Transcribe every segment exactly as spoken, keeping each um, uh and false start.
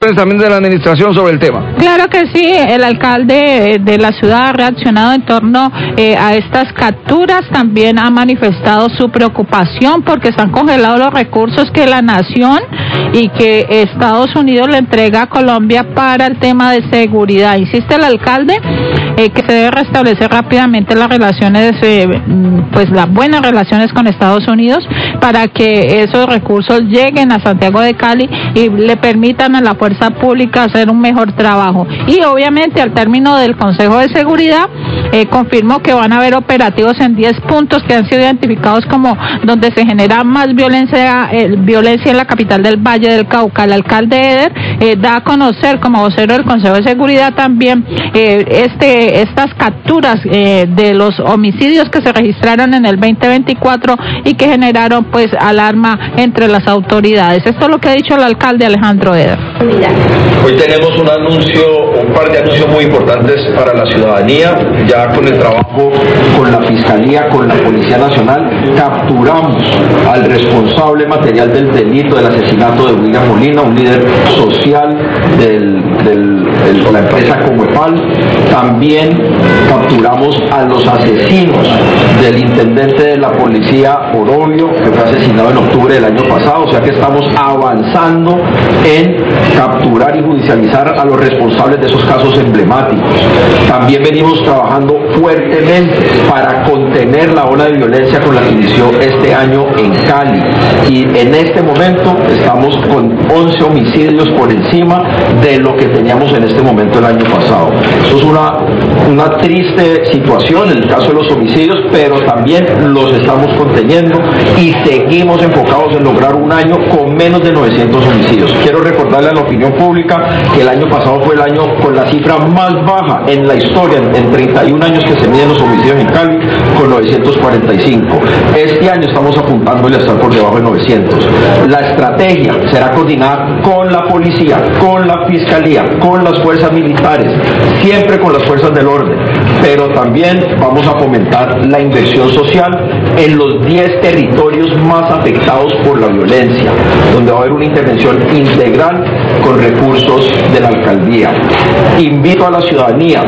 también de la administración sobre el tema. Claro que sí, el alcalde de la ciudad ha reaccionado en torno eh, a estas capturas, también ha manifestado su preocupación porque están congelados los recursos que la nación y que Estados Unidos le entrega a Colombia para el tema de seguridad. Insiste el alcalde eh, que se debe restablecer rápidamente las relaciones, eh, pues las buenas relaciones con Estados Unidos para que esos recursos lleguen a Santiago de Cali y le permitan a la fuerza pública hacer un mejor trabajo. Y obviamente al término del Consejo de Seguridad eh, confirmó que van a haber operativos en diez puntos que han sido identificados como donde se genera más violencia, eh, violencia en la capital del Valle del Cauca. El alcalde Eder eh, da a conocer como vocero del Consejo de Seguridad también eh, este estas capturas eh, de los homicidios que se registraron en el veinte veinticuatro y que generaron pues alarma entre las autoridades. Esto es lo que ha dicho el alcalde Alejandro Eder. Hoy tenemos un anuncio, un par de anuncios muy importantes para la ciudadanía. Ya con el trabajo con la Fiscalía, con la Policía Nacional, capturamos al responsable material del delito del asesinato de William Molina, un líder social del, del, de la empresa Comepal. También capturamos a los asesinos del intendente de la policía Orobio, que fue asesinado en octubre del año pasado, o sea que estamos avanzando en capturar y judicializar a los responsables de esos casos emblemáticos. También venimos trabajando fuertemente para contener la ola de violencia con la que inició este año en Cali, y en este momento estamos con once homicidios por encima de lo que teníamos en este momento el año pasado. Eso es una, una triste situación en el caso de los homicidios, pero también los estamos conteniendo y seguimos enfocados en lograr un año con menos de novecientos homicidios. Quiero recordarle a la opinión pública que el año pasado fue el año con la cifra más baja en la historia, en, en treinta y un años que se miden los homicidios en Cali, con novecientos cuarenta y cinco. Este año estamos apuntándole a estar por debajo de novecientos. La estrategia será coordinada con la policía, con la fiscalía, con las fuerzas militares, siempre con las fuerzas del orden, pero también vamos a fomentar la inversión social en los diez territorios más afectados por la violencia, donde va a haber una intervención integral con recursos de la alcaldía. Invito a la ciudadanía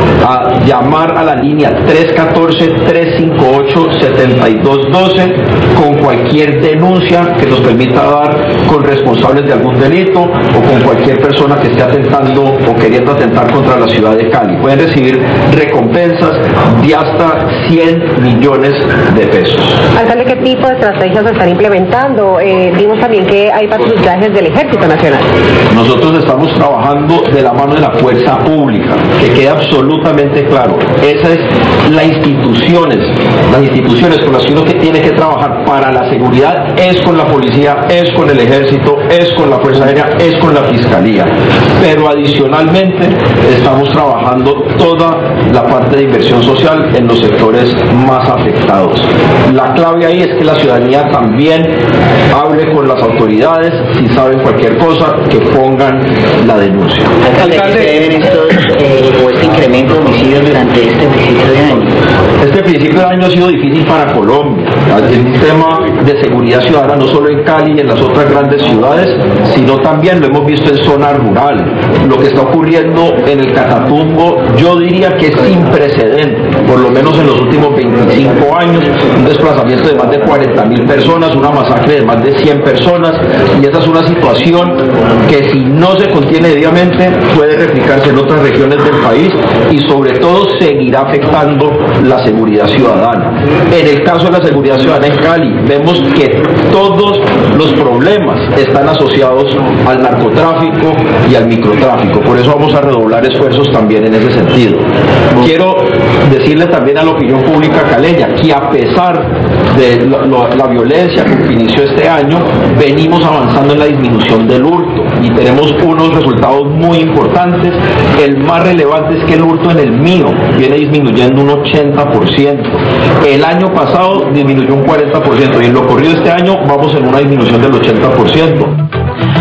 a llamar a la línea tres uno cuatro, tres cinco ocho, siete dos uno dos con cualquier denuncia que nos permita dar con responsables de algún delito o con cualquier persona que esté atentando o queriendo atentar contra la ciudad de Cali. Pueden recibir recompensas de hasta cien millones de pesos. Alcalde, ¿qué tipo de estrategias se están implementando? Eh, vimos también que hay patrullajes del Ejército Nacional. Nosotros estamos trabajando de la mano de la fuerza pública, que quede absolutamente claro. Esas es las instituciones, las instituciones con las que uno que tiene que trabajar para la seguridad es con la policía, es con el ejército, es con la Fuerza Aérea, es con la Fiscalía. Pero adicionalmente estamos trabajando toda la parte de inversión social en los sectores más afectados. La clave ahí es que la ciudadanía también hable con las autoridades, si saben cualquier cosa, que pongan la denuncia. Alcalde, ¿qué se deben estos eh, o este incremento de homicidios durante este principio de año? Este principio de año ha sido difícil para Colombia. El tema de seguridad ciudadana no solo en Cali y en las otras grandes ciudades, sino también lo hemos visto en zona rural. Lo que está ocurriendo en el Catatumbo, yo diría que es sin precedente, por lo menos en los últimos veinticinco años, un desplazamiento de más de cuarenta mil personas, una masacre de más de cien personas, y esa es una situación que si no se contiene debidamente puede replicarse en otras regiones del país y sobre todo seguirá afectando la seguridad ciudadana. En el caso de la seguridad ciudadana en Cali, vemos que todos los problemas están asociados al narcotráfico y al microtráfico, por eso vamos a redoblar esfuerzos también en ese sentido. Quiero decirle también a la opinión pública caleña que a pesar de la, la, la violencia que inició este año, venimos avanzando en la disminución del hurto y tenemos unos resultados muy importantes. El más relevante es que el hurto en el mío viene disminuyendo un ochenta por ciento. El año pasado disminuyó un cuarenta por ciento y en lo corrido este año vamos en una disminución del ochenta por ciento.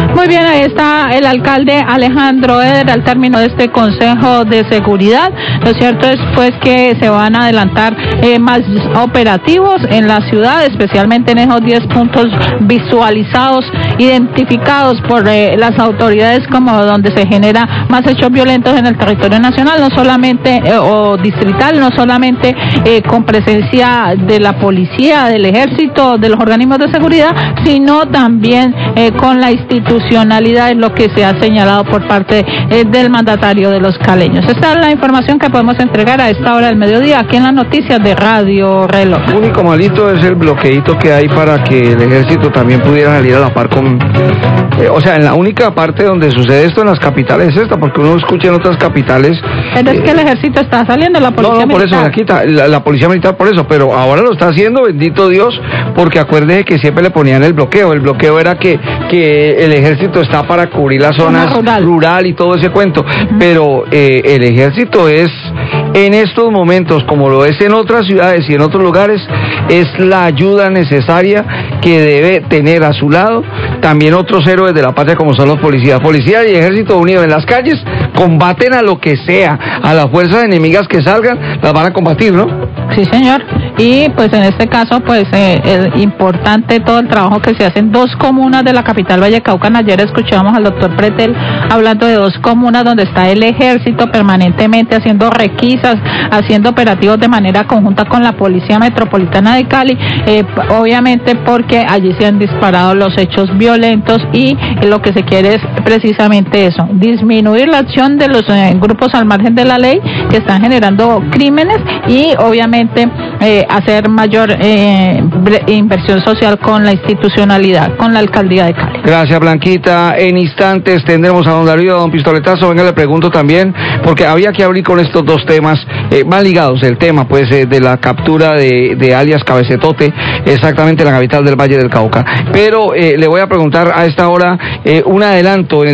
Muy bien, ahí está el alcalde Alejandro Eder al término de este Consejo de Seguridad. Lo cierto es pues que se van a adelantar eh, más operativos en la ciudad, especialmente en esos diez puntos visualizados, identificados por eh, las autoridades como donde se genera más hechos violentos en el territorio nacional, no solamente eh, o distrital, no solamente eh, con presencia de la policía, del ejército, de los organismos de seguridad, sino también eh, con la institucionalidad, en lo que se ha señalado por parte eh, del mandatario de los caleños. Esta es la información que podemos entregar a esta hora del mediodía aquí en las noticias de Radio Reloj. Lo único malito es el bloqueito que hay para que el ejército también pudiera salir a la par con... Eh, o sea, en la única parte donde sucede esto en las capitales es esta, porque uno escucha en otras capitales... Pero es eh, que el ejército está saliendo, la policía No, no, por militar. eso la quita, la, la policía militar por eso, pero ahora lo está haciendo, bendito Dios, porque acuérdese que siempre le ponían el bloqueo. El bloqueo era que, que el ejército está para cubrir las zonas rural. rural y todo ese cuento, uh-huh. pero eh, el ejército es, en estos momentos, como lo es en otras ciudades y en otros lugares, es la ayuda necesaria que debe tener a su lado también otros héroes de la patria como son los policías. Policía y ejército unidos en las calles combaten a lo que sea, a las fuerzas enemigas que salgan, las van a combatir, ¿no? Sí, señor. Y pues en este caso, pues eh, es importante todo el trabajo que se hace en dos comunas de la capital Vallecaucan. Ayer escuchamos al doctor Pretel hablando de dos comunas donde está el ejército permanentemente haciendo requisas, haciendo operativos de manera conjunta con la Policía Metropolitana de Cali, eh, obviamente porque allí se han disparado los hechos violentos y lo que se quiere es precisamente eso, disminuir la acción de los eh, grupos al margen de la ley que están generando crímenes y obviamente eh, hacer mayor eh, inversión social con la institucionalidad, con la alcaldía de Cali. Gracias, Blanquita. En instantes tendremos a don Darío, a don Pistoletazo. Venga, le pregunto también, porque había que abrir con estos dos temas, eh, más ligados, el tema pues eh, de la captura de, de alias Cabecetote, exactamente en la capital del Valle del Cauca. Pero eh, le voy a preguntar a esta hora eh, un adelanto en el